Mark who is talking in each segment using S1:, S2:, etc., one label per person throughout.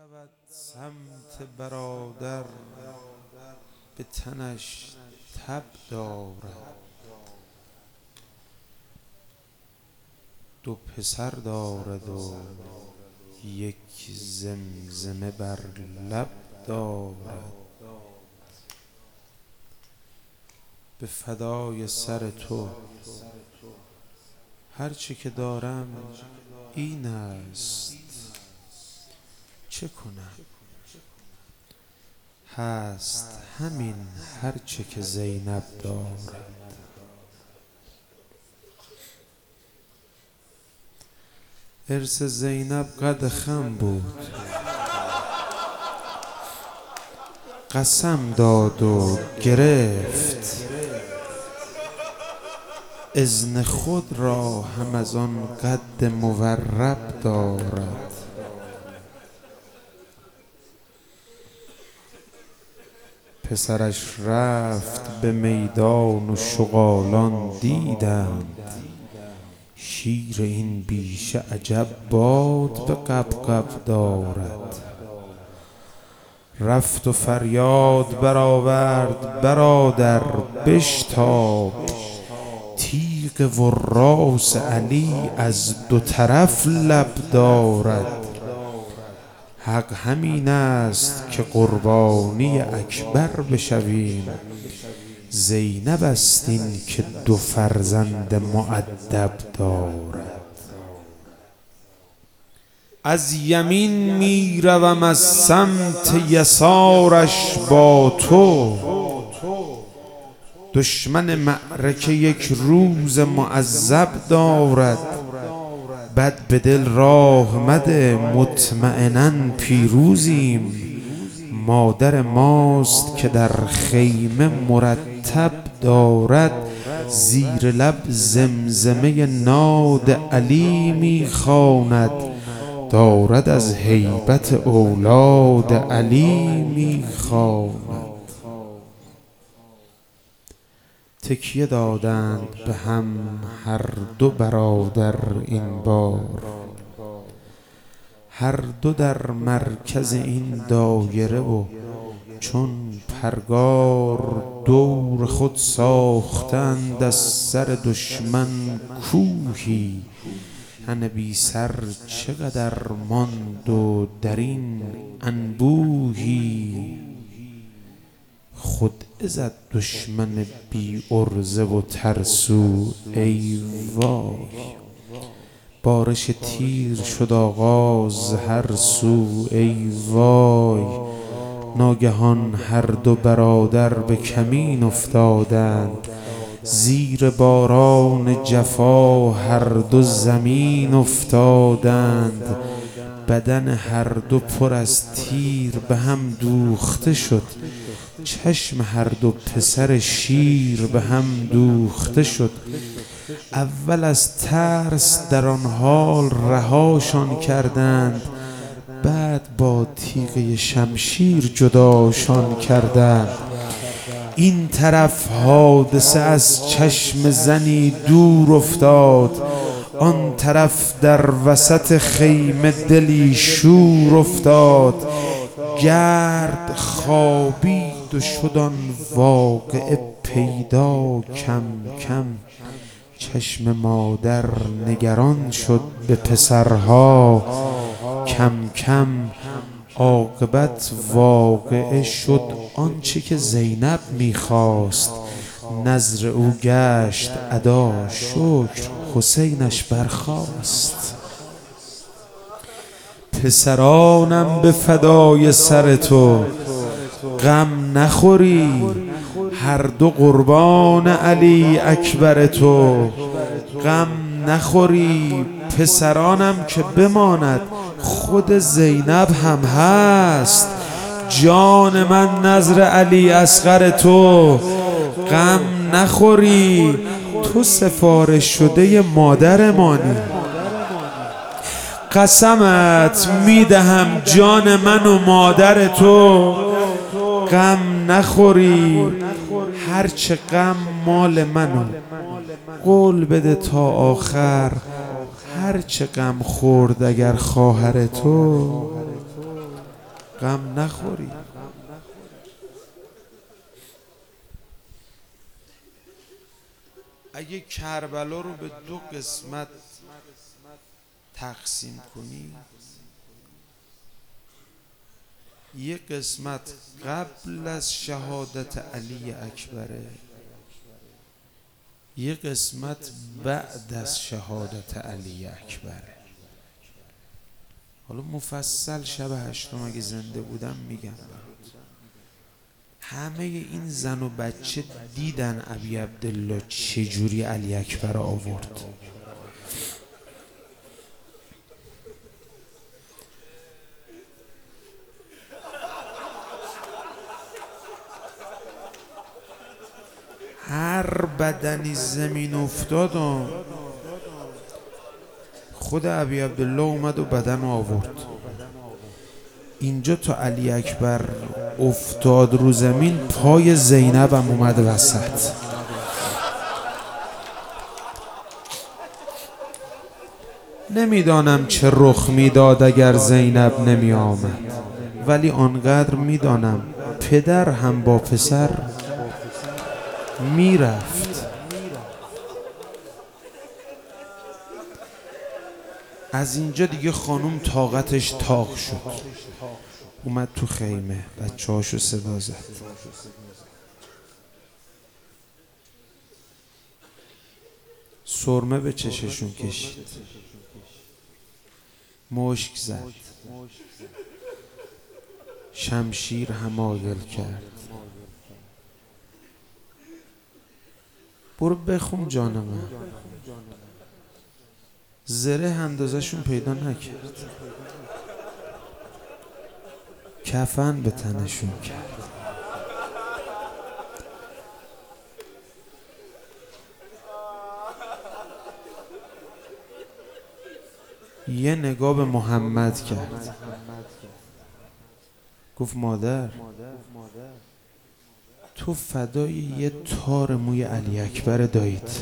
S1: رود سمت برادر، به تنش تب دارد. دو پسر دارد و یک زمزمه بر لب دارد. به فدای سر تو هرچه که دارم این است، چه کنم؟ هست همین هرچه که زینب دارد. ارث زینب قد خم بود، قسم داد و گرفت. اذن خود را هم از آن قد مورب دارد. پسرش رفت به میدان و شغالان دیدند. شیر این بیشه عجب باد به غبغب دارد. رفت و فریاد برآورد برادر بشتاب. تیغ وراث علی از دو طرف لب دارد. حق همین است که قربانی اکبر بشویم. زینب است این که دو فرزند مؤدب دارد. از یمین می روم از سمت یسارش با تو. دشمن معرکه یک روز معذب دارد. بد به دل راه مده مطمئناً پیروزیم. مادر ماست که در خیمه مرتب دارد. زیر لب زمزمه ناد علی می خواند. دارد از هیبت اولاد علی می خواند. تکیه دادند به هم هر دو برادر این بار. هر دو در مرکز این دایره و چون پرگار دور خود ساختند از سر دشمن کوهی. تن بی سر چقدر ماند و در این انبوهی. خود ازد دشمن بی عرضه و ترسو ای وای. بارش تیر شد آغاز هر سو ای وای. ناگهان هر دو برادر به کمین افتادند. زیر باران جفا هر دو زمین افتادند. بدن هر دو پر از تیر به هم دوخته شد. چشم هر دو پسر شیر به هم دوخته شد. اول از ترس در آن حال رهاشان کردند. بعد با تیغه شمشیر جداشان کردند. این طرف حادثه از چشم زنی دور افتاد. آن طرف در وسط خیمه دلی شور افتاد. گرد خوابید و شد آن واقعه پیدا کم کم. چشم مادر نگران شد به پسرها کم کم. عاقبت واقعه شد آنچه که زینب میخواست. نذر او گشت ادا شکر حسینش برخاست. پسرانم به فدای سر تو غم نخوری. هر دو قربان علی اکبر تو غم نخوری. پسرانم که بماند خود زینب هم هست. جان من نذر علی اصغر تو غم نخوری. تو سفارش شده مادرمانی. قسمت میدهم جان من و مادر تو غم نخوری. هرچه غم مال منو قول بده تا آخر. هرچه غم خورد اگر خواهر تو غم نخوری. اگه کربلا رو به دو قسمت تقسیم کنی، یه قسمت قبل از شهادت علی اکبره، یه قسمت بعد از شهادت علی اکبره. حالا مفصل شب هشتم اگه زنده بودم میگم برات. همه این زن و بچه دیدن ابی عبدالله چجوری علی اکبر آورد. هر بدنی زمین افتاد خود ابی عبدالله اومد و بدن آورد. اینجا تا علی اکبر افتاد رو زمین پای زینب هم اومد وسط. نمیدانم چه رخ میداد اگر زینب نمی آمد، ولی آنقدر میدانم پدر هم با پسر میرفت. از اینجا دیگه خانوم طاقتش تاق شد، اومد تو خیمه، بچه هاشو صدا زد. سرمه به چششون کشید، مشک زد، شمشیر حمایل کرد. برو بخون جان من. زره اندازشون پیدا نکرد، کفن به تنشون کرد. یه نگاه به محمد کرد، گفت مادر تو فدای یه تار موی علی اکبر دایید.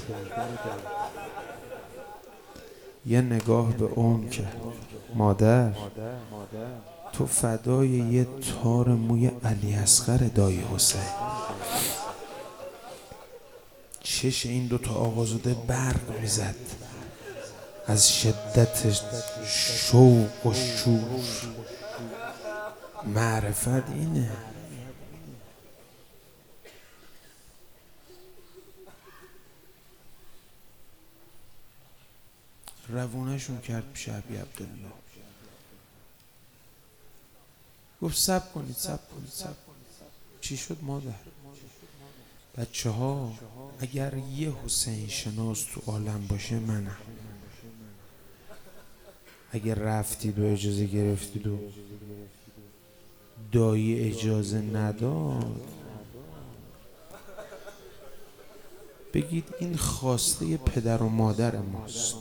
S1: یه نگاه به اون کرد، مادر تو فدای یه تار موی علی اصغر دایی حسین. چش این دوتا آقازاده برق میزد از شدت شوق و شور. معرفت اینه. روونهشون کرد پیش ابی عبدالله، گفت صبر کنید. چی شد مادر؟ بچه ها اگر یه حسین شناس تو عالم باشه منم. اگر رفتید و اجازه گرفتید و دایی اجازه نداد، بگید این خواسته پدر و مادر ماست.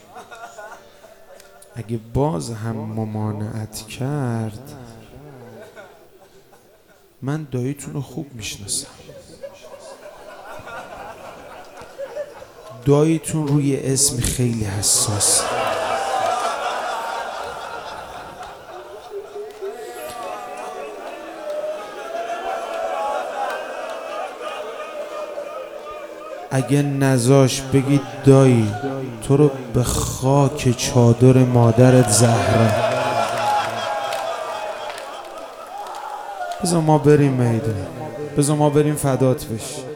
S1: اگه باز هم ممانعت کرد، من داییتون رو خوب میشناسم. داییتون روی اسم خیلی حساس. اگه نزاش بگید دایی تو رو به خاک چادر مادرت زهرا. بذار ما بریم میدون، بذار ما بریم فدات بشی.